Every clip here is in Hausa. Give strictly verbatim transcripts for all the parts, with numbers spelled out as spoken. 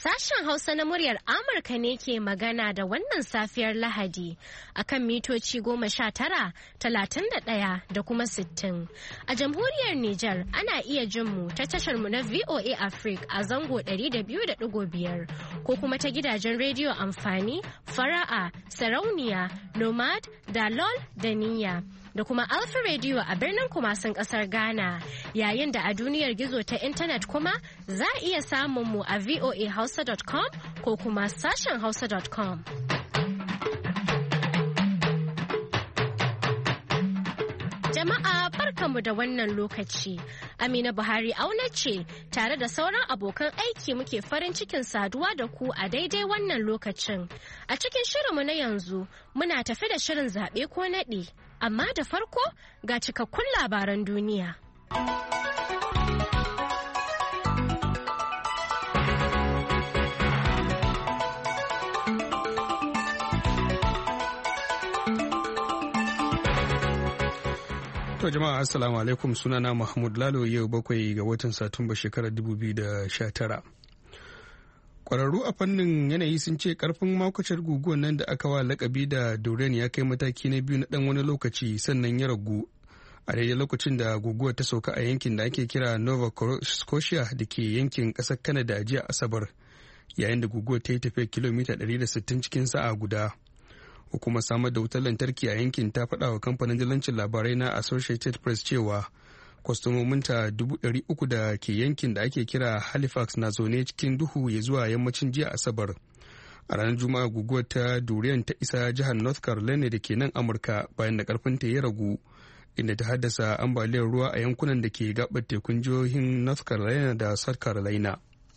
Sashen Hausa na muryar Amurka ne ke magana da wannan safiyar Lahadi akan mitoci goma sha tara, talatin da ɗaya da kuma sittin. A jamhuriyar Nijar ana iya jin mu ta tashar mu na V O A Africa a zango ɗari da biyu da ɗigo biyar ko kuma ta gidajen rediyo amfani, fara'a, sarauniya, nomad, dalol da niyya. Da kuma Alpha Radio a birnin Kumasin kasar Ghana, yayin da a duniyar gizo ta intanet kuma za a iya samun mu a voa hausa dot com ko kuma sashen hausa dot com. Jama'a barkanmu da wannan lokaci. Amina Buhari auna ce tare da sauran abokan aiki muke farin cikin saduwa da ku a daidai wannan lokacin. A cikin shirinmu na yanzu muna tafi da shirin zaɓe ko naɗi. Amma da farko ga cikakkun labaran duniya. To jama'a assalamu alaikum, sunana Mahmud Lalo, yau bakwai ga watan Satumba shekarar dubu biyu da sha tara. Kwararru a fannin yanayi sun ce karfin makwacin guguwar nan da aka wa lakabi da Dorian ya kai mataki na biyu na dan wani lokaci sannan ya ragu a daidai lokacin da guguwar ta sauka a yankin da ake kira Nova Scotia da ke yankin ƙasar Canada a jiya Asabar, yayin da guguwar ta yi tafiyar kilomita ɗari da sittin cikin sa'a guda. Hukumar samar da wutar lantarki a yankin ta faɗa wa kamfanin dillancin labarai na Associated Press cewa kwastomominta dubu ɗari uku da ke yankin da ake kira Halifax na zaune cikin duhu ya zuwa yammacin jiya Asabar. A ranar Juma'a guguwar ta Dorian ta isa jihar North Carolina da ke nan Amurka bayan da karfinta ya ragu, inda ta haddasa ambaliyar ruwa a yankunan da ke gabar tekun jihohin North Carolina da South Carolina.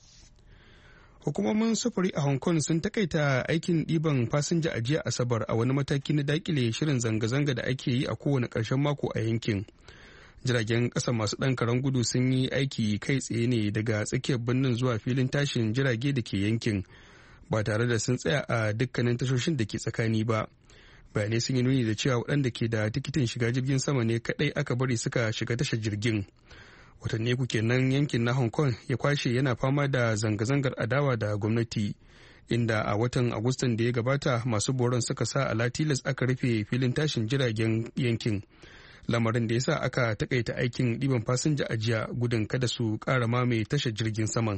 Hukumomin sufuri a Hong Kong sun takaita aikin ɗiban fasinja a jiya Asabar a wani mataki na dakile shirin zanga-zanga da ake yi a kowane ƙarshen mako a yankin. Jiragen ƙasa masu ɗan karen gudu sun yi aiki kai tsaye ne daga tsakiyar birnin zuwa filin tashin jirage da ke yankin ba tare da sun tsaya a dukkanin tashoshin da ke tsakani ba. Bayanai sun yi nuni da cewa waɗanda ke da tikitin shiga jirgin sama ne kaɗai aka bari suka shiga tashar jirgin. Watanni uku kenan yankin na Hong Kong ya kwashe yana fama da zanga-zangar adawa da gwamnati, inda a watan Agustan da ya gabata masu boron suka sa ala tilas aka rufe filin tashin jiragen yankin. Lamarin da ya sa aka takaita aikin ɗiban fasinja a jiya gudun kada su ƙara mamaye tashar jirgin saman.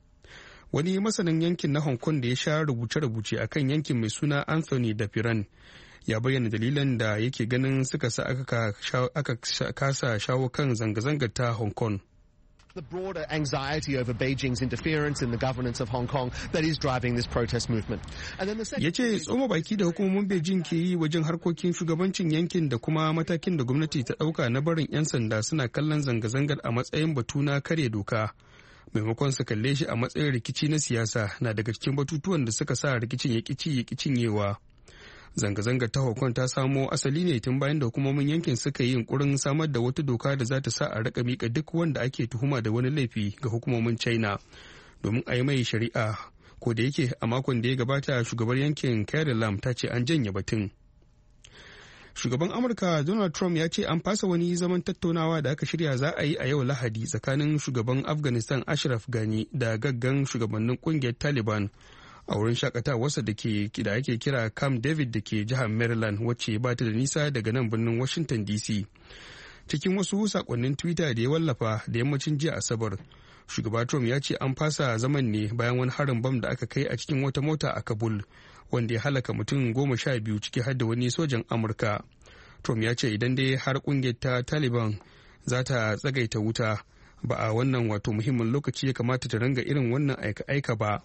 Wani masanin yankin na Hong Kong da ya sha rubuce-rubuce a kan yankin mai suna Anthony da Piran ya bayyana dalilan da yake ganin suka sa aka kasa shawo kan zanga-zangar ta Hong Kong. The broader anxiety over Beijing's interference in the governance of Hong Kong that is driving this protest movement. Ya ce tsoma baki da hukumomin Beijing ke yi wajen harkokin shugabancin yankin da kuma matakin da gwamnati ta ɗauka na barin 'yan sanda suna kallon zanga-zangar a matsayin batu na karya doka, maimakon su kalle shi a matsayin rikici na siyasa, na daga cikin batutuwan da suka sa rikicin ya ƙici ya cinyewa. Zanga-zangar ta Hong Kong ta samo asali ne tun bayan da hukumomin yankin suka yi yunkurin samar da wata doka da za ta sa a rika mika duk wanda ake tuhuma da wani laifi ga hukumomin China domin a yi mai shari'a, ko da yake a makon da ya gabata shugabar yankin Carrie Lam ta ce an janye batun. Shugaban Amurka Donald Trump ya ce an fasa wani zaman tattaunawa da aka shirya za a yi a yau Lahadi tsakanin shugaban Afghanistan Ashraf Ghani da gaggan shugabannin kungiyar Taliban a wurin shakatawarsa da ke da ake kira Camp David da ke jihar Maryland, wacce ba ta da nisa daga nan birnin Washington D C. Cikin wasu sakonnin Twitter da ya wallafa da yammacin jiya Asabar, shugaba Trump ya ce an fasa zaman ne bayan wani harin bam da aka kai a cikin wata mota a Kabul wanda ya halaka mutum goma sha biyu ciki har da wani sojan Amurka. Trump ya ce idan dai har kungiyar ta Taliban za ta tsagaita wuta, ba a wannan wato muhimmin lokaci ya kamata ta ranga irin wannan aika-aika ba.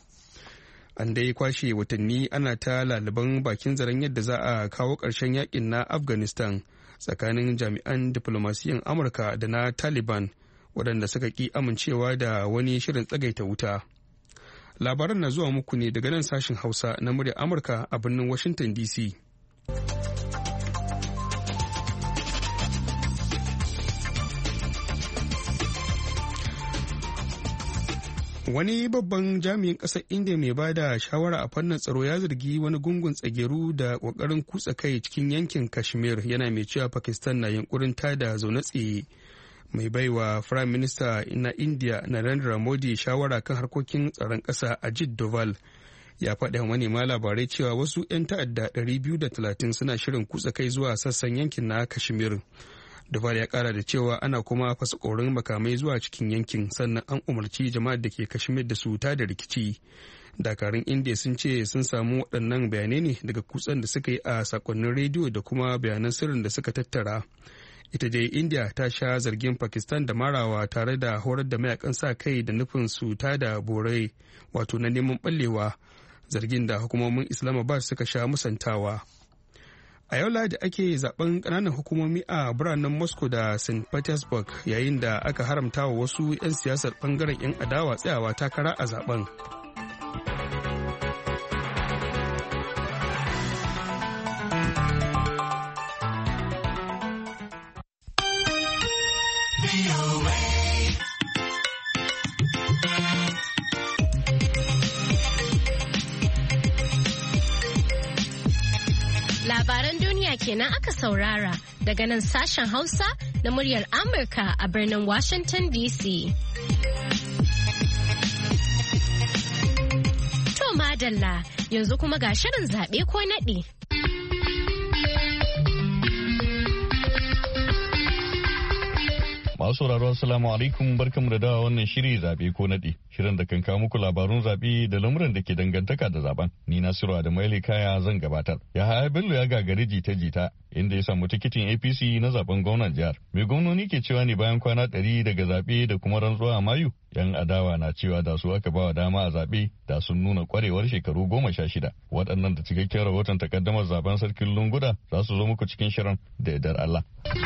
An dai kwashe watanni ana ta laliban bakin zaren yadda za a kawo ƙarshen yakin na Afghanistan tsakanin jami'an diflomasiyan Amurka da na Taliban waɗanda suka ƙi amincewa da wani shirin tsagaita wuta. Labaran na zuwa muku ne daga nan sashen Hausa na muryar Amurka a birnin Washington D C. Wani babban jami'in ƙasar India mai ba da shawara a fannin tsaro ya zargi wani gungun tsageru da ƙoƙarin kutsa kai cikin yankin Kashmir, yana mai cewa Pakistan na yunkurin tada zaune tsaye mai baiwa Prime Minister na India Narendra Modi shawara kan harkokin tsaron ƙasa Ajit Doval ya faɗi wa manema labarai cewa wasu 'yan ta'adda ɗari biyu da talatin suna shirin kutsa kai zuwa sassan yankin na Kashmir. Doval ya ƙara da cewa ana kuma fasa ƙorin makamai zuwa cikin yankin, sannan an umarci jama'ar da ke Kashmir da su ta da rikici. Dakarun India sun ce sun samu waɗannan bayanai ne daga kutsen da suka yi a sakonnin rediyo da kuma bayanan sirrin da suka tattara. Ita dai India ta sha zargin Pakistan da marawa tare da horar da mayakan sa kai da nufin su ta da borai wato na neman ɓallewa, zargin da hukumomin Islamabad suka sha musantawa. A yau Lahadi ake zaben ƙananan hukumomi a biranen Moscow da Saint Petersburg, yayin da aka haramta wa wasu 'yan siyasar ɓangaren 'yan adawa tsayawa takara a zaben. Labaran duniya kenan aka saurara daga nan sashen Hausa na muryar Amurka a birnin Washington D C. To madalla, yanzu kuma ga shirin zaɓe ko naɗi. Masu sauraro assalamu alaikum, barkamu da dawa wannan shiri zabe ko nadi, shirin da kan kawo muku labarun zabe da lamuran da ke dangantaka da zaben. Ni Nasiru Adamu Kaya zan gabatar. Yahaya Bello ya gagari jita-jita inda ya samu tikitin A P C na zaben gwamnan jihar. Mai gwamnoni ke cewa ne bayan kwana ɗari daga zabe da kuma rantsuwa a Mayu, yan adawa na cewa da su aka bawa dama a zabe da sun nuna kwarewar shekaru goma sha shida. Waɗannan da cikakken rahoton takaddamar zaben sarkin Lunguda za su zo muku cikin shirin da yardar Allah.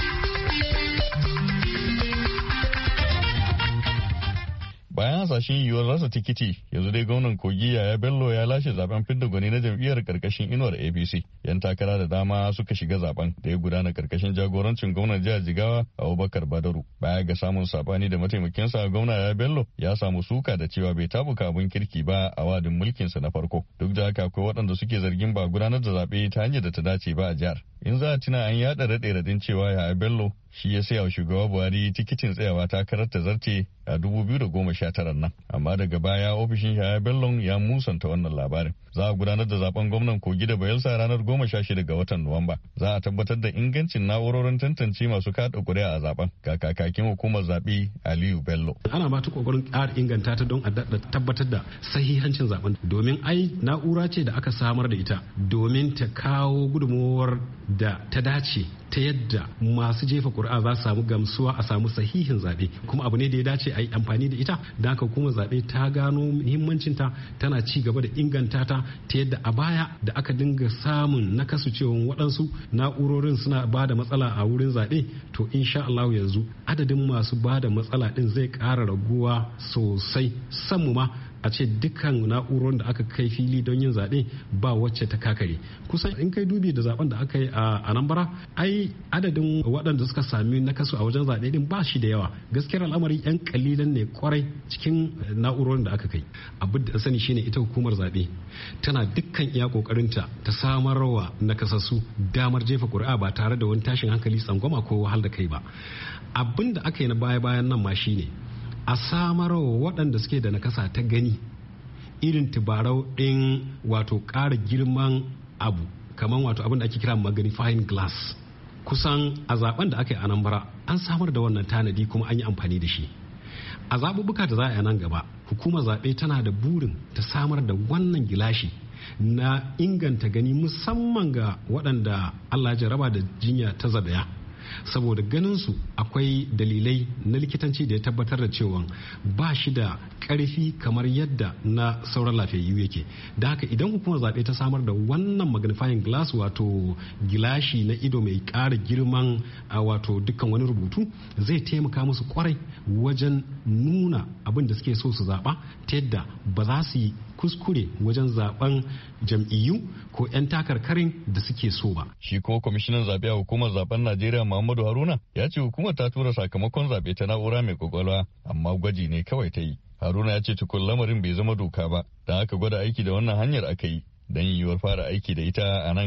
Bayan hasashen yiwuwar rasa tikiti, yanzu dai gwamnan Kogi Yaya Bello ya lashe zaben fidda gwani na jam'iyyar karkashin inuwar A P C. Yan takara da dama suka shiga zaben da ya gudana karkashin jagorancin gwamnan jihar Jigawa Abubakar Badaru. Baya ga samun sabani da mataimakinsa, gwamna Yaya Bello ya samu suka da cewa bai tabuka abin kirki ba a wadin mulkinsa na farko. Duk da haka akwai waɗanda suke zargin ba gudanar da zaɓe ta hanyar da ta dace ba a jihar. In za a tuna an yaɗa raɗe-raɗin cewa Yaya Bello shi ya saya wa shugaba Buhari tikitin tsayawa takarar ta zarce a dubu biyu da goma sha tara nan. Amma daga baya ofishin Yaya Bello ya musanta wannan labarin. Za a gudanar da zaben gwamnan Kogi da Bayelsa ranar goma sha shida ga watan Nuwamba. Za a tabbatar da ingancin na'urorin tantance masu kaɗa ƙuri'a a zaben. Ga kakakin hukumar zaɓe Aliyu Bello. Ana ma ta kokarin ƙara inganta ta don a tabbatar da sahihancin zaben. Domin ai na'ura ce da aka samar da ita domin ta kawo gudunmawar da ta dace ta yadda masu jefa ƙuri'a za su samu gamsuwa a samu sahihin zaɓe, kuma abu ne da ya dace a yi amfani da ita. Da haka kuma zaɓe ta gano muhimmancinta, tana ci gaba da inganta ta ta yadda a baya da aka dinga samun nakasu cewa waɗansu na'urorin suna ba da matsala a wurin zaɓe, to insha Allah yanzu adadin masu ba da matsala ɗin zai ƙara raguwa sosai. Sanmu ma a ce dukkan na'urorin da aka kai fili don yin zaɓe ba wacce ta kakare. Kusan in kai dubi da zaben da aka yi a Anambra, ai adadin waɗanda suka sami nakasu a wajen zaɓe din ba shi da yawa. Gaskiyar al'amari yan kalilan ne kwarai cikin na'urorin da aka kai. Abin da sani shine ita hukumar zaɓe tana dukkan iya kokarinta ta samarwa nakasassu damar jefa ƙuri'a ba tare da wani tashin hankali, tsangwama ko wahal da kai ba. Abin da aka yi na baya-bayan nan ma shine a samarwa waɗanda suke da nakasa ta gani irin tubarau ɗin wato ƙara girman abu, kamar wato abin da ake kira magnifying glass. Kusan a zaben da aka yi a Anambra an samar da wannan tanadi kuma an yi amfani da shi. A zaɓuɓɓuka da za a yi nan gaba, hukumar zaɓe tana da burin ta samar da wannan gilashi na inganta gani, musamman ga waɗanda Allah ya jaraba da jinya ta zabaya. Saboda ganin su akwai dalilai na likitanci da ya tabbatar da cewa ba shi da karfi kamar yadda na sauran lafiyayyu yake. Da haka idan hukumar zaɓe ta samar da wannan magnifying glass wato gilashi na ido mai ƙara girman wato dukkan wani rubutu, zai taimaka musu kwarai wajen nuna abin da suke so su zaɓa ta yadda ba za su yi kuskure wajen zaben jam'iyyu ko 'yan takarkarin da suke so ba. Shi kuma kwamishinan zaɓe a hukumar zaben Najeriya Muhammadu Haruna ya ce hukumar ta tura sakamakon zaɓe ta na'ura mai kwakwalwa, amma gwaji ne kawai ta yi. Haruna ya ce tukun lamarin bai zama doka ba, da aka gwada aiki da wannan hanyar aka yi don yiwuwar fara aiki da ita a nan gaba.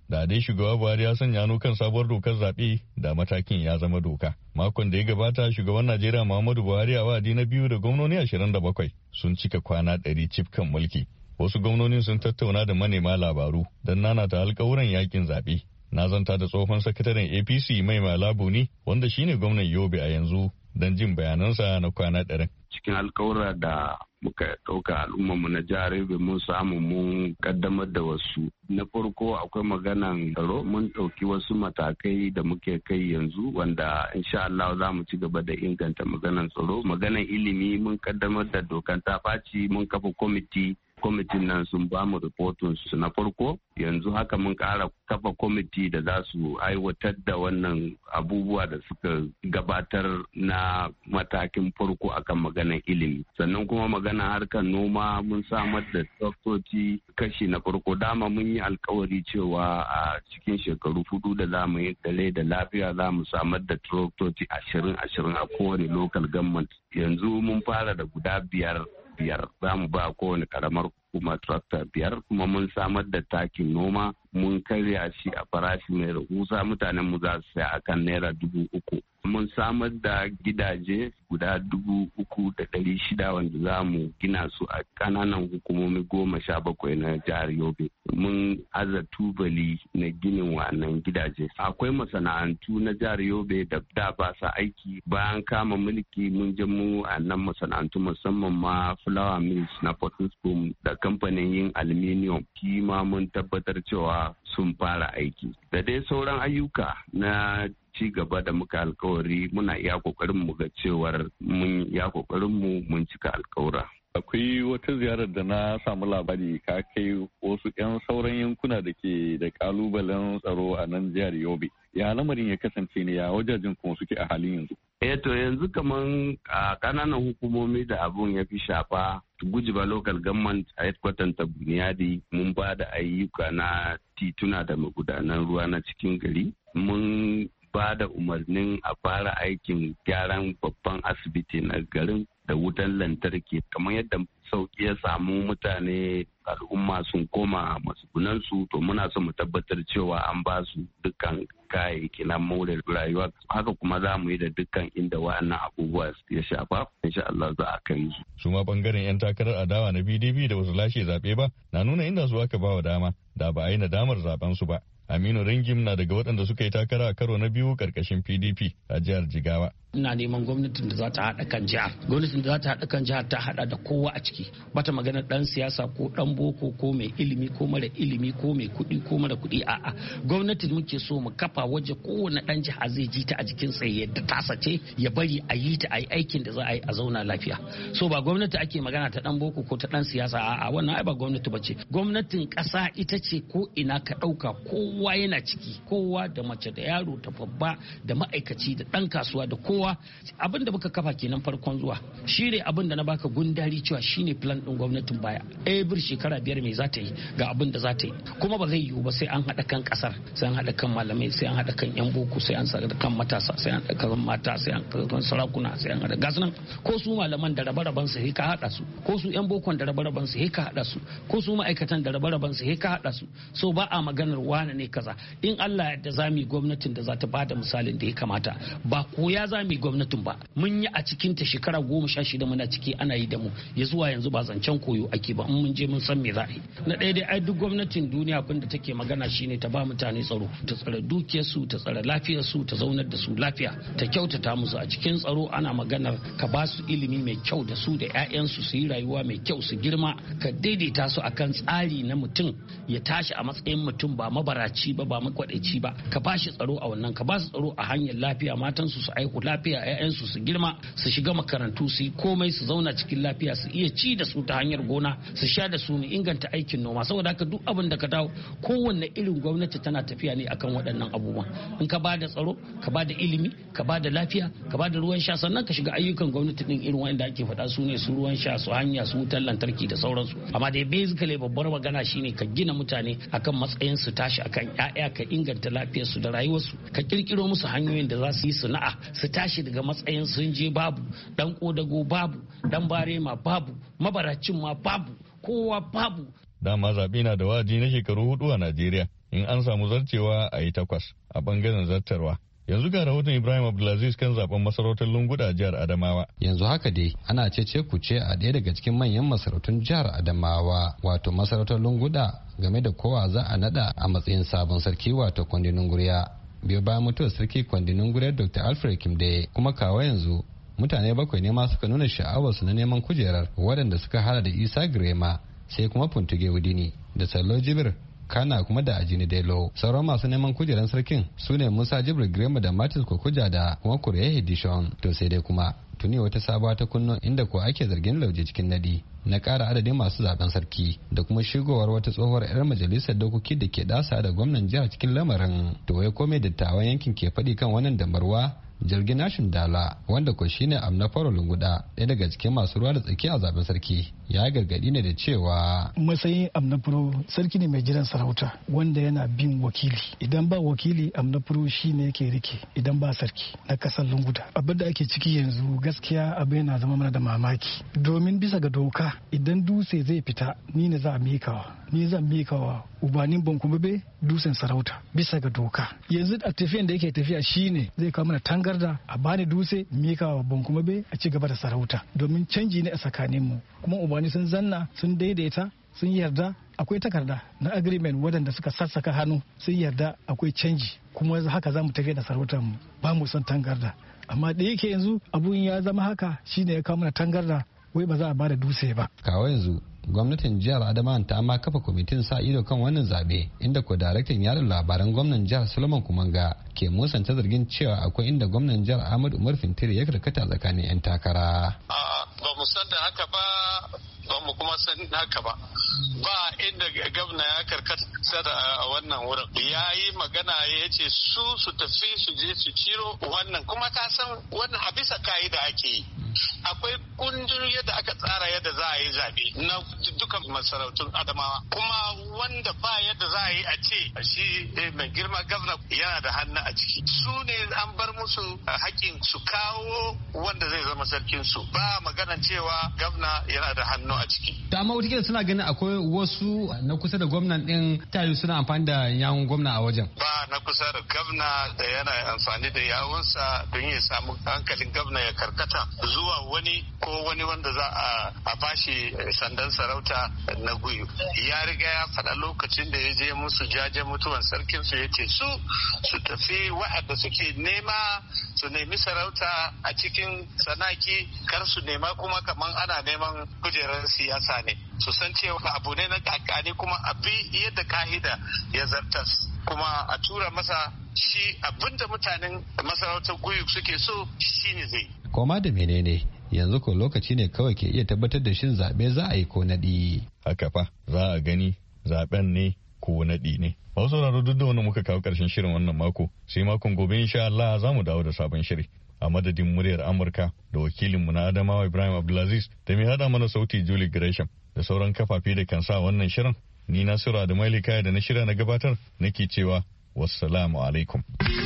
Da dai shugaba Buhari ya sanya hannu kan sabuwar dokar zaɓe da matakin ya zama doka. Makon da ya gabata shugaban Najeriya Muhammadu Buhari a wa'adi na biyu da gwamnoni ashirin da bakwai sun cika kwana ɗari cif kan mulki. Wasu gwamnonin sun tattauna da manema labaru don nanata alkawuran yakin zaɓe. Na zanta da tsohon sakataren A P C Mai Malabu ne wanda shine gwamnan Yobe a yanzu don jin bayanansa na kwana ɗarin. Cikin alkawura da muka ɗauka al'ummarmu na jihar Yobe mun samu mun kaddamar da wasu. Na farko akwai maganan tsaro, mun ɗauki wasu matakai da muke kai yanzu wanda insha Allah za mu ci gaba da inganta maganan tsaro. Maganan ilimi mun kaddamar da dokan ta ɓaci, mun kafa kwamiti. Kwamitin nan sun ba mu rahoton su na farko, yanzu haka mun ƙara kafa kwamiti da za su aiwatar da wannan abubuwa da suka gabatar na matakin farko akan maganar ilimi. Sannan kuma maganar harkar noma mun samar da tsaftoci kashi na farko. Dama mun yi alkawari cewa a cikin shekaru hudu da za mu yi dare da lafiya za mu samar da tsaftoci ashirin ashirin a kowane local government. Yanzu mun fara da guda biyar biyar za mu ba kowane karamar hukuma tractor biyar, kuma mun samar da takin noma mun karya shi a farashi mai rahusa, mutanen mu za su saya akan naira dubu uku. Mun samar da gidaje guda dubu uku da ɗari shida wanda za mu gina su a ƙananan hukumomi goma sha bakwai na jihar Yobe. Mun aza tubali na ginin wannan gidaje. Akwai masana'antu na jihar Yobe da da ba sa aiki. Bayan kama mulki mun je mu a nan masana'antu musamman ma Flour Mills na Potoskum da kamfanin yin aluminium. Kima mun tabbatar cewa sun fara aiki. Da dai sauran ayyuka na ci gaba da muka alkawari muna iya kokarin mu ga cewar mun iya kokarin mu mun cika alkawura. Akwai wata ziyarar da na samu labari ka kai wasu 'yan sauran yankuna da ke da kalubalen tsaro a nan jihar Yobe. Ya lamarin ya kasance ne, ya wajajen kuma suke a halin yanzu? Eh to yanzu kaman a kananan hukumomi da abun ya fi shafa, Gujiba local government a headquarter ta Buniyadi mun ba da ayyuka na tituna da magudanan ruwa na cikin gari. Mun ba da umarnin a fara aikin gyaran babban asibiti na garin da wutan lantarki, kamar yadda sauki ya samu mutane al'umma sun koma matsugunansu, to muna so mu tabbatar cewa an ba su dukkan kayayyaki na more rayuwa. Haka kuma za mu yi da dukkan inda wa'annan abubuwa ya shafa, insha Allah za a kai su. Su ma bangaren 'yan takarar adawa na P D P da wasu lashe zaɓe ba na nuna inda su aka ba wa dama da ba a yi nadamar zaben su ba. Aminu Ringim na daga waɗanda suka yi takara a karo na biyu karkashin P D P a jihar Jigawa. Ina neman gwamnatin da za ta haɗa kan jihar. Gwamnatin da za ta haɗa kan jihar ta haɗa da kowa a ciki. Bata magana ɗan siyasa ko ɗan boko ko mai ilimi ko mara ilimi ko mai kuɗi ko mara kuɗi, a'a. Gwamnatin muke so mu kafa waje kowane ɗan jiha zai ji ta a jikin sa yadda tasa ce, ya bari a yi ta a yi aikin da za a yi a zauna lafiya. So ba gwamnati ake magana ta ɗan boko ko ta ɗan siyasa, a'a, wannan ai ba gwamnati ba ce. Gwamnatin ƙasa ita ce ko ina ka ɗauka kowa yana ciki, kowa da mace da yaro da babba da ma'aikaci da ɗan kasuwa da kowa. Abin da muka kafa kenan farkon zuwa shi ne abin da na baka gundari cewa shine plan din gwamnatin baya. Every shekara biyar me za ta yi ga abin da za ta yi, kuma ba zai yiwu ba sai an haɗa kan ƙasar, sai an haɗa kan malamai, sai an haɗa kan yan boko, sai an haɗa kan matasa, sai an haɗa kan mata, sai an haɗa kan sarakuna, sai an haɗa gasu nan. Ko su malaman da rabe-raben su ka haɗa su, ko su yan bokon da rabe-raben su ka haɗa su, ko su ma'aikatan da rabe-raben su ka haɗa su. So ba a maganar wane ne kaza. In Allah ya yarda za mu yi gwamnatin da za ta bada misalin da ya kamata, ba koya za mu yi gwamnatin ba. Mun yi a cikin ta shekara goma sha shida muna ciki ana yi da mu, ya zuwa yanzu ba zancen koyo ake ba, in mun je mun san me za a yi. Na ɗaya dai ai duk gwamnatin duniya abin da take magana shine ta ba mutane tsaro, ta tsare dukiyarsu, ta tsare lafiyarsu, ta zaunar da su lafiya, ta kyautata musu. A cikin tsaro ana maganar ka ba su ilimi mai kyau da su da 'ya'yansu su yi rayuwa mai kyau, su girma, ka daidaita su akan tsari na mutum ya tashi a matsayin mutum ba mabaraci ba ba makwadaici ba. Ka ba shi tsaro a wannan, ka ba su tsaro a hanyar lafiya, matansu su aihu lafiya, 'ya'yansu su girma, su shiga makarantu, su yi komai, su zauna cikin lafiya, su iya ci da su ta hanyar gona, su sha da su, mu inganta aikin noma. Saboda haka duk abin da ka dawo, kowanne irin gwamnati tana tafiya ne akan waɗannan abubuwan. In ka ba da tsaro, ka ba da ilimi, ka ba da lafiya, ka ba da ruwan sha, sannan ka shiga ayyukan gwamnati din irin wanda ake faɗa su ne su ruwan sha, su hanya, su wutar lantarki da sauransu. Amma dai basically babbar magana shine ka gina mutane akan matsayin su tashi akan 'ya'ya, ka inganta lafiyarsu da rayuwarsu, ka kirkiro musu hanyoyin da za su yi sana'a, su tashi daga matsayin sun je babu, dan kodago babu, dan barema babu, mabaracin ma babu, kowa babu. Dama zaɓe na da wa'adi na shekaru hudu a Najeriya. in an samu zarcewa a yi takwas a bangaren zartarwa. Yanzu ga rahoton Ibrahim Abdulaziz kan zaben masarautar Lunguda a jihar Adamawa. Yanzu haka dai ana cece kuce a ɗaya daga cikin manyan masarautun jihar Adamawa wato masarautar Lunguda game da kowa za a nada a matsayin sabon sarki wato Kwandinin Guriya. Biyo bayan mutuwar sarki Kwandinin Guriya Doctor Alfred Kimde kuma kawo yanzu mutane bakwai ne ma suka nuna sha'awarsu na neman kujerar waɗanda suka hada da Isa Girema sai kuma Funtuge Wudini da Sallo Jibir kana kuma da Ajini Delo. Sauran masu neman kujeran sarkin su ne Musa Jibril Grema da Martins Kokuja da kuma Kureye Edishon. To sai dai kuma tuni wata sabuwa ta kunno inda ko ake zargin lauje cikin nadi na ƙara adadin masu zaben sarki da kuma shigowar wata tsohuwar 'yar majalisar dokoki da ke dasa da gwamnan jihar cikin lamarin. To wai komai dattawan yankin ke faɗi kan wannan dambarwa? Jirgin Nashin Dala wanda ko shine Amna Faro Lunguda ɗaya daga cikin masu ruwa da tsaki a zaben sarki ya gargadi ne da cewa matsayin Amna Faro sarki ne mai jiran sarauta wanda yana bin wakili idan ba wakili Amna Faro shine yake rike idan ba sarki na kasar Lunguda. Abin da ake ciki yanzu gaskiya abin yana zama mana da mamaki domin bisa ga doka idan dutse zai fita ni ne za a mikawa ni zan mikawa ubanin Bankubebe dutsen sarauta bisa ga doka. Yanzu a tafiyan da yake tafiya shine zai kawo mana tangarda a bani dutse mikawa Bankubebe a ci gaba da sarauta domin canji ne a tsakaninmu kuma ubani sun zanna sun daidaita sun yarda akwai takarda na agreement waɗanda suka sassaka hannu sun yarda akwai canji kuma haka za mu tafi da sarautar mu ba mu son tangarda amma da yake yanzu abun ya zama haka shine ya kawo mana tangarda wai ba za a bada dutse ba. Kawo yanzu gwamnatin jihar Adamawa ta ma kafa kwamitin sa ido kan wannan zabe inda ko daraktan yada labaran gwamnan jihar Solomon Kumanga ke musanta zargin cewa akwai inda gwamnan jihar Ahmad Umar Fintiri ya karkata tsakanin 'yan takara. Ba mu san da haka ba ba mu kuma san haka ba ba inda gwamna ya karkata da wannan wurin ya yi magana ya ce su su tafi su je su ciro wannan kuma ka san wannan a bisa ka'ida ake yi akwai kundin yadda aka tsara yadda za a yi zaɓe na dukkan masarautun Adamawa kuma wanda ba yadda za a yi a ce shi mai girma gwamna yana da hannu a ciki su ne an bar musu hakkin su kawo wanda zai zama sarkin su ba maganan cewa gwamna yana da hannu a ciki. Da amma wata suna ganin akwai wasu na kusa da gwamnan din tayi suna amfani da yawun gwamna a wajen. Ba na kusa da gwamna da yana amfani da yawunsa don ya samu hankalin gwamna ya karkata zuwa wani ko wani wanda za a bashi sandan sarauta na guyu. Ya riga ya faɗa lokacin da ya je musu jaje mutuwan sarkin su ya ce su su tafi wa'anda suke nema su nemi sarauta a cikin sanaki kar su nema kuma kaman ana neman kujerar siyasa ne su san cewa abu ne na kakani kuma abi yadda ka'ida ya zartas kuma a tura masa shi abinda mutanen masarautar guyu suke so shine zai. Koma da menene yanzu ko lokaci ne kawai ke iya tabbatar da shin zaɓe za a yi ko naɗi. Haka fa za a gani zaɓen ne ko naɗi ne. Masu sauraro duk da wannan muka kawo ƙarshen shirin wannan mako sai makon gobe insha Allah za mu dawo da sabon shiri. A madadin muryar Amurka da wakilinmu na Adamawa Ibrahim Abdulaziz da mai hada mana sauti Julie Gresham da sauran kafafe da kan sa wannan shirin ni Nasiru da Mailika da na shirya na gabatar nake cewa wassalamu alaikum.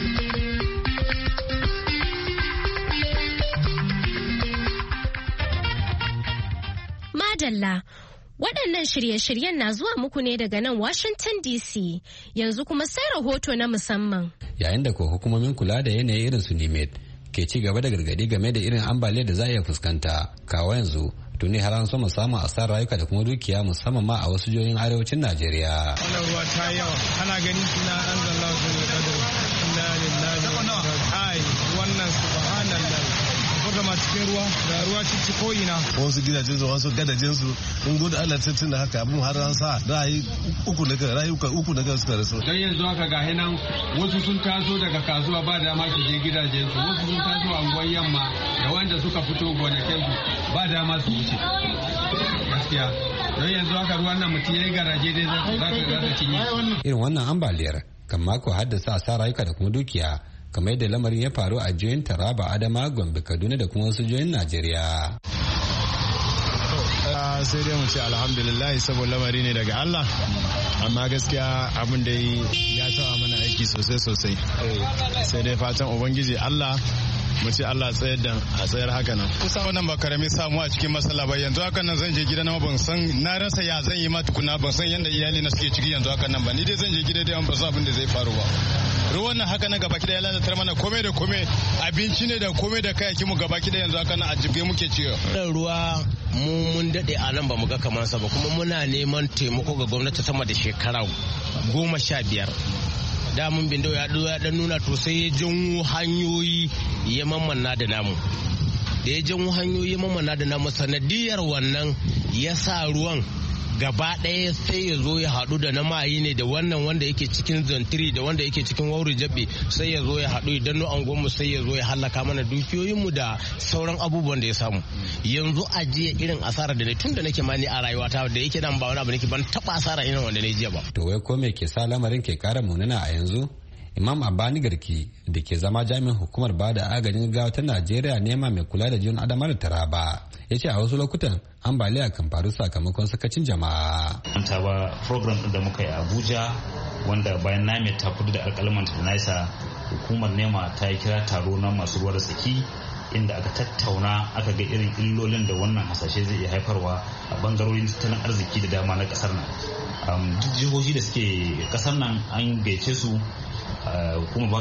Madalla waɗannan shirye-shiryen na zuwa muku ne daga nan Washington D C yanzu kuma sai rahoto na musamman. Yayin da ko hukumomin kula da yanayi irin su NIMET ke ci gaba da gargadi game da irin ambaliyar da za a iya fuskanta kawo yanzu tuni har an so mu samu asarar rayuka da kuma dukiya musamman ma a wasu jihohin arewacin Najeriya. Wannan ruwa ta yawa ana gani suna an zalla su ne kadar inna lillahi wa inna ilaihi wannan subhanallah ko gama cikin ruwa da ruwa cici ko ina wasu gidajen su wasu gadajen su in gudu Allah ta tunda haka abin har an sa ra'ayi uku ne rayuka uku ne suka rasu dan yanzu haka ga hinan wasu sun taso daga kasuwa ba dama su je gidajen su wasu sun taso anguwan yamma da wanda suka fito gonakin su ba dama su wuce gaskiya don yanzu haka ruwan nan mutum ya yi garaje dai za ta cinye irin wannan ambaliyar kan mako haddasa asarar rayuka da kuma dukiya kamar yadda lamarin ya faru a jihohin Taraba, Adama, Gombe, Kaduna da kuma wasu jihohin Najeriya. Sai dai mu ce alhamdulillah saboda lamari ne daga Allah amma gaskiya abin da ya taɓa mana aiki sosai sosai sai dai fatan ubangiji Allah mu ce Allah tsayar da a tsayar haka nan kusa wannan ba karami samu a cikin matsala ba yanzu haka nan zan je gida na ban san na rasa ya zan yi ma tukuna ban san yanda iyali na suke ciki yanzu haka nan ba ni dai zan je gida dai ban san abin da zai faru ba ruwan nan haka nan gabaki da ya lalatar mana komai da komai abinci ne da komai da kayaki mu gabaki da yanzu haka nan a jibge muke ciwo ruwa mu mun dade a nan ba mu ga kamar sa ba kuma muna neman taimako ga gwamnati sama da shekara goma sha biyar da mun bindo ya dan nuna to sai ya janwo hanyoyi ya mamanna da namu da ya janwo hanyoyi ya mamanna da namu sanadiyar wannan ya sa ruwan gaba ɗaya sai ya zo ya haɗu da na mayi ne da wannan wanda yake cikin zantiri da wanda yake cikin wauri jabe sai ya zo ya haɗu idan no angonmu sai ya zo ya hallaka mana dukiyoyinmu da sauran abubuwan da ya samu yanzu a jiya irin asara da ne tun da nake mani a rayuwata da yake nan ba wani abu nake ban taɓa asara irin wanda ne jiya ba. To wai ko me ke sa lamarin ke ƙara munana a yanzu? Imam Abani Garki da ke zama jami'in hukumar bada agajin gaggawa ta Najeriya nema mai kula da jiyon Adama da Taraba ya ce a wasu lokutan ambaliya kan faru sakamakon sakacin jama'a. Manta ba program ɗin da muka yi a Abuja wanda bayan NIMET ta kudu da alƙalmanta da NISA hukumar nema ta yi kira taro na masu ruwa da tsaki inda aka tattauna aka ga irin illolin da wannan hasashe zai iya haifarwa a bangarorin tattalin arziki da dama na kasar nan. Duk jihohi da suke kasar nan an gaice su hukumar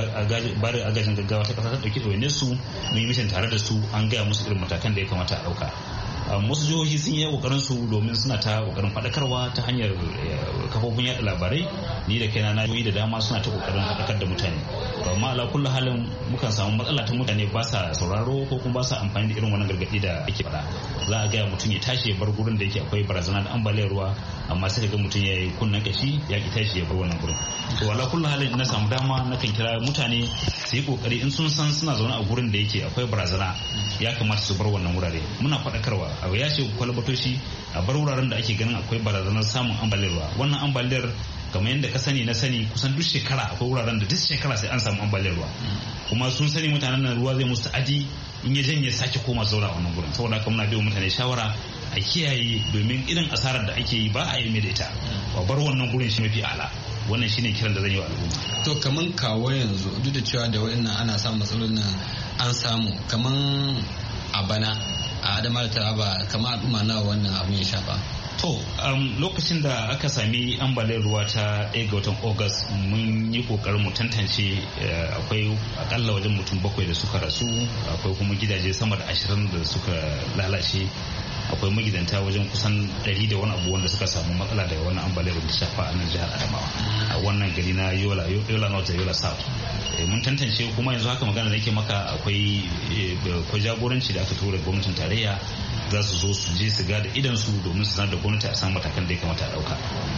bada agajin gaggawa ta kasa ta dauki ɗawainiyar su mun yi mishin tare da su an gaya musu irin matakan da ya kamata a ɗauka. Wasu jihohi sun yi kokarin su domin suna ta kokarin faɗakarwa ta hanyar kafofin yaɗa labarai ni da kaina na yi da dama suna ta kokarin faɗakar da mutane amma ala kullu halin mukan samu matsala ta mutane ba sa sauraro ko kuma ba sa amfani da irin wannan gargaɗi da ake faɗa za a gaya mutum ya tashi ya bar gurin da yake akwai barazana da ambaliyar ruwa amma sai ga mutum ya yi kunnen kashi ya ki tashi ya bar wannan gurin to ala kullu halin na samu dama na kan kira mutane su yi kokari in sun san suna zaune a gurin da yake akwai barazana ya kamata su bar wannan wurare muna faɗakarwa abu ya ce kwalbatoshi a bar wuraren da ake ganin akwai barazanar samun ambaliyar ruwa wannan ambaliyar kamar yadda ka sani na sani kusan duk shekara akwai wuraren da duk shekara sai an samu ambaliyar ruwa kuma sun sani mutanen nan ruwa zai musu ta'adi in ya janye sake koma zaura a wannan gurin saboda haka muna bai mutane shawara a kiyaye domin irin asarar da ake yi ba a yi mai da ita ba bar wannan gurin shi mafi ala wannan shine kiran da zan yi wa al'umma. To kaman kawo yanzu duk da cewa da wayannan ana samun matsalolin nan an samu kaman a bana a Adama da Taraba kamar al'umma nawa wannan abun ya shafa. To um, lokacin da aka sami ambaliyar ruwa ta ɗaya ga watan August mun yi kokarin mu tantance uh, akwai akalla wajen mutum bakwai da suka rasu akwai kuma gidaje sama da ashirin da suka lalace akwai magidanta wajen kusan ɗari da wani abu wanda suka samu matsala daga wannan ambaliyar da shafa a nan jihar Adamawa a wannan gari na Yola Yola North da Yola South mun tantance kuma yanzu haka magana da nake maka akwai akwai jagoranci da aka tura gwamnatin tarayya za su zo su je su ga da idan su domin su sanar da gwamnati a san matakan da ya kamata a dauka.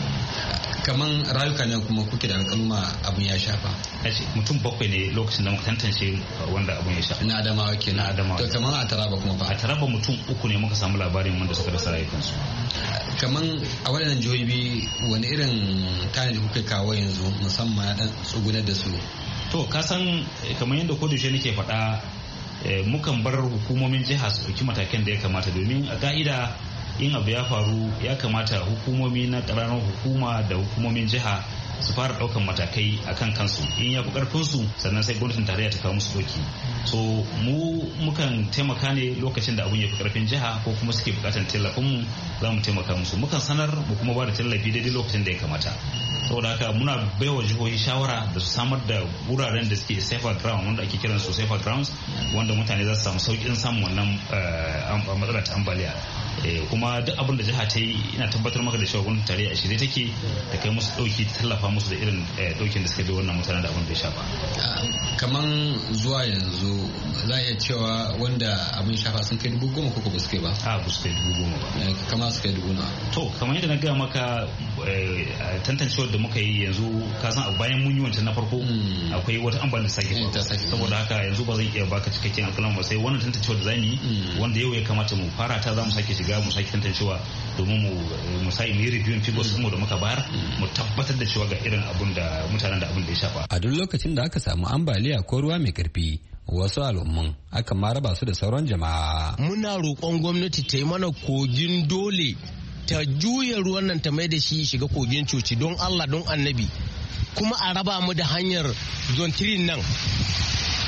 Kaman rayuka ne kuma kuke da alƙaluma abun ya shafa. Mutum bakwai ne lokacin da muka tantance wanda abun ya shafa. Na Adamawa ke na Adamawa. To kaman a Taraba kuma fa. A Taraba mutum uku ne muka samu labarin wanda suka rasa rayukansu. Kaman a waɗannan jihohi wani irin tanadi kuka kawo yanzu musamman na tsugunar da su. To ka san kamar yadda ko da shi nake faɗa mukan bar hukumomin jiha su ɗauki matakan da ya kamata domin a ka'ida in abu ya faru ya kamata hukumomi na ƙaramin hukuma da hukumomin jiha su fara ɗaukan matakai akan kansu in ya fi ƙarfinsu sannan sai gwamnatin tarayya ta kawo musu ɗauki so mu mukan taimaka ne lokacin da abun ya fi ƙarfin jiha ko kuma suke buƙatar tallafin mu za mu taimaka musu mukan sanar mu kuma ba da tallafi daidai lokacin da ya kamata saboda haka muna baiwa jihohi shawara da su samar da wuraren da suke safer ground wanda ake kiran su safer grounds wanda mutane za su samu sauƙin samun wannan matsala ta ambaliya kuma duk abin da jiha ta yi ina tabbatar maka da cewa gwamnatin tarayya a shirye take da kai musu ɗauki tallafa musu da irin ɗaukin da suka bi wannan mutanen da abin da ya shafa. Kaman zuwa yanzu za a iya cewa wanda abin shafa sun kai dubu goma ko ba su kai ba? A ba su kai dubu goma ba. Kama su kai dubu na? To kamar yadda na gaya maka tantancewar da muka yi yanzu ka san abu bayan mun yi wancan na farko akwai wata ambalin sake saboda haka yanzu ba zan iya baka cikakken alƙalan ba sai wannan tantancewar da zamu yi wanda yau ya kamata mu fara ta za mu sake shiga mu sake tantancewa domin mu mu sai mu review figures mu da muka bayar mu tabbatar da cewa ga irin abun da mutanen da abun da ya shafa. A duk lokacin da aka samu ambaliya ko ruwa mai karfi wasu al'umman aka ma raba su da sauran jama'a. Muna roƙon gwamnati ta yi mana kogin dole ta juya ruwan nan ta mai da shi shiga kogin coci don Allah don annabi kuma a raba mu da hanyar zontirin nan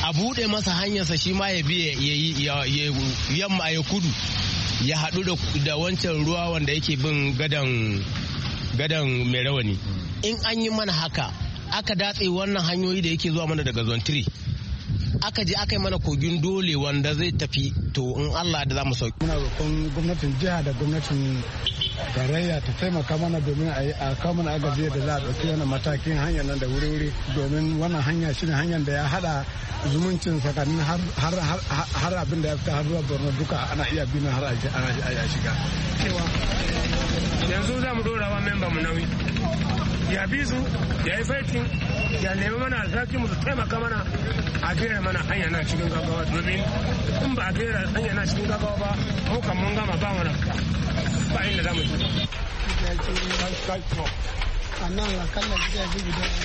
a buɗe masa hanyarsa shi ma ya biya yamma ya kudu ya haɗu da wancan ruwa wanda yake bin gadan gadan mai rawani. In an yi mana haka aka datse wannan hanyoyi da yake zuwa mana daga zontiri aka je aka yi mana kogin dole wanda zai tafi to in Allah da za mu sauki. Muna roƙon gwamnatin jiha da gwamnatin tarayya ta taimaka mana domin a kawo mana agaji da za a ɗauki wannan matakin hanyar nan da wuri-wuri domin wannan hanya shine hanyar da ya haɗa zumuncin tsakanin har abin da ya fita har zuwa Borno duka ana iya bin har a shiga. Yanzu za mu dora wa memba mu nauyi ya bi su ya yi faitin ya nemi mana alhaki mu su taimaka mana a gera mana hanya na cikin gaggawa domin in ba a gera hanya na cikin gaggawa ba mu kan mun gama ba mana ba inda za mu ji. A nan akalla gidaje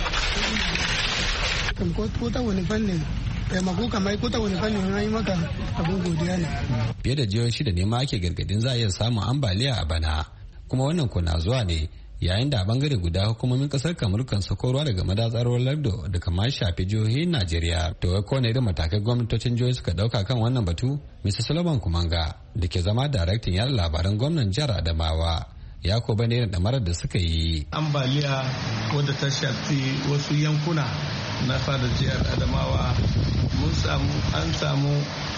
guda ko ta wani fannin taimako kamar ko ta wani fannin an yi maka abin godiya ne. Fiye da jihohi shida ne ma ake gargadin za a iya samun ambaliya a bana kuma wannan kuna zuwa ne yayin da a bangare guda hukumomin kasar kamar kan sako ruwa daga madatsar lardo da kamar shafi jihohin Najeriya. To wai kowane irin matakai gwamnatocin jihohi suka dauka kan wannan batu? Mister Solomon Kumanga da ke zama daraktan yada labaran gwamnan jihar Adamawa ya ko bane irin damarar da suka yi. Ambaliya wadda ta shafi wasu yankuna na fadar jihar Adamawa mun samu an samu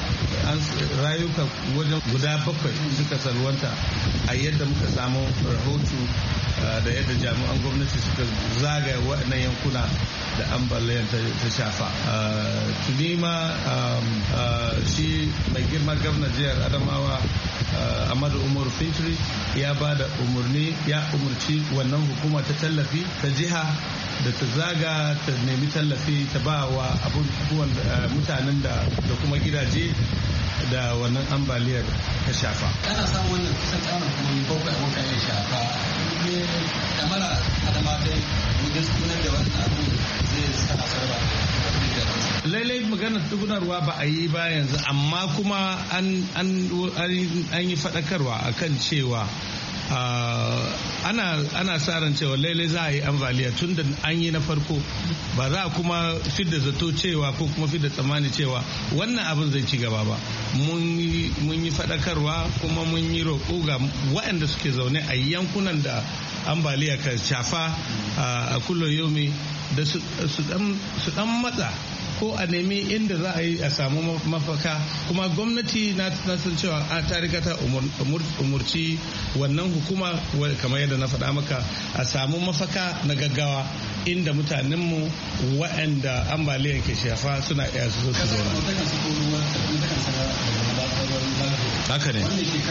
rayuka wajen guda bakwai suka salwanta a yadda muka samu rahoto da yadda jami'an gwamnati suka zagaya waɗannan yankuna da ambaliyar ta shafa. Tuni ma shi mai girma gwamnan jihar Adamawa Amadu Umaru Fintiri ya ba da umarni ya umarci wannan hukuma ta tallafi ta jiha da ta zaga ta nemi tallafi ta ba wa abubuwan mutanen da kuma gidaje da wannan ambaliyar ta shafa. Ana samun wannan kusan tsarin kuma bakwai abin kan ya shafa ne kamar adama dai wajen sunan da wannan abu zai sa asara. Lailai maganar tugunarwa ba a yi ba yanzu amma kuma an yi faɗakarwa akan cewa Uh, ana ana sa ran cewa lailai za a yi ambaliya tun da an yi na farko ba za a kuma fidda zato cewa ko kuma fidda tsammani cewa wannan abin zai ci gaba ba. Mun yi faɗakarwa kuma mun yi roƙo ga waɗanda suke zaune a yankunan da ambaliya ka shafa a kullum yomi da su dan matsa ko a nemi inda za a yi a samu mafaka kuma gwamnati na san cewa ta riga ta umurci wannan hukuma kamar yadda na faɗa maka a samu mafaka na gaggawa inda mutanenmu waɗanda ambaliyan ke shafa suna iya su su zauna. Haka ne.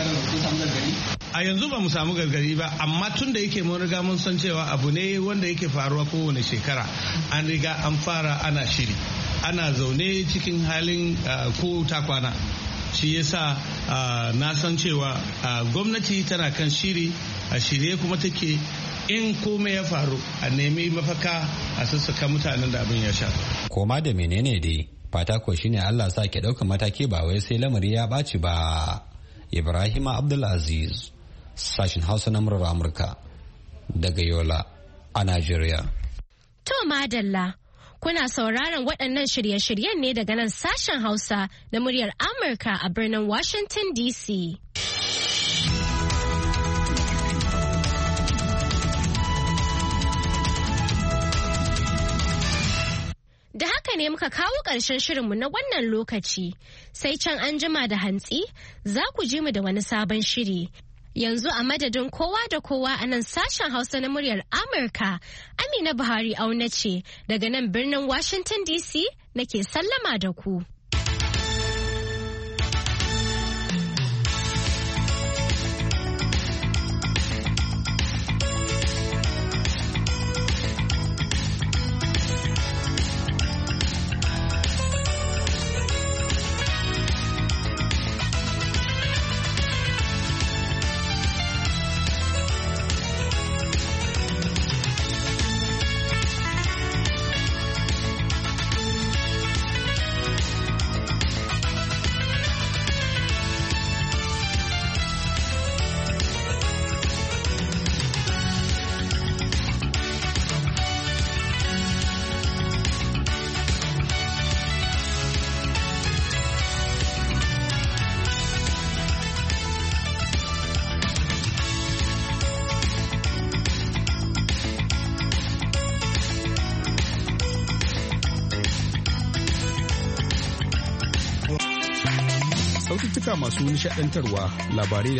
A yanzu ba mu samu gargari ba amma tun da yake mun riga mun san cewa abu ne wanda yake faruwa kowane shekara an riga an fara ana shiri ana zaune cikin halin ko ta kwana shi yasa na san cewa gwamnati tana kan shiri a shirye kuma take in komai ya faru a nemi mafaka a sassaka mutanen da abin ya sha. Koma da menene dai fata ko shine Allah sa ke ɗaukar mataki ba wai sai lamari ya ɓaci ba. Ibrahim Abdulaziz sashin Hausa na murar Amurka daga Yola a Najeriya. To madalla kuna sauraron waɗannan shirye-shiryen ne daga nan sashen Hausa na muryar Amurka a birnin Washington D C. Da haka ne muka kawo ƙarshen shirinmu na wannan lokaci, sai can an jima da hantsi za ku ji mu da wani sabon shiri. Yanzu a madadin kowa da kowa a nan sashen Hausa na muryar Amurka, Amina Buhari auna ce daga nan birnin Washington D C nake sallama da ku. masu nishadantarwa, labarai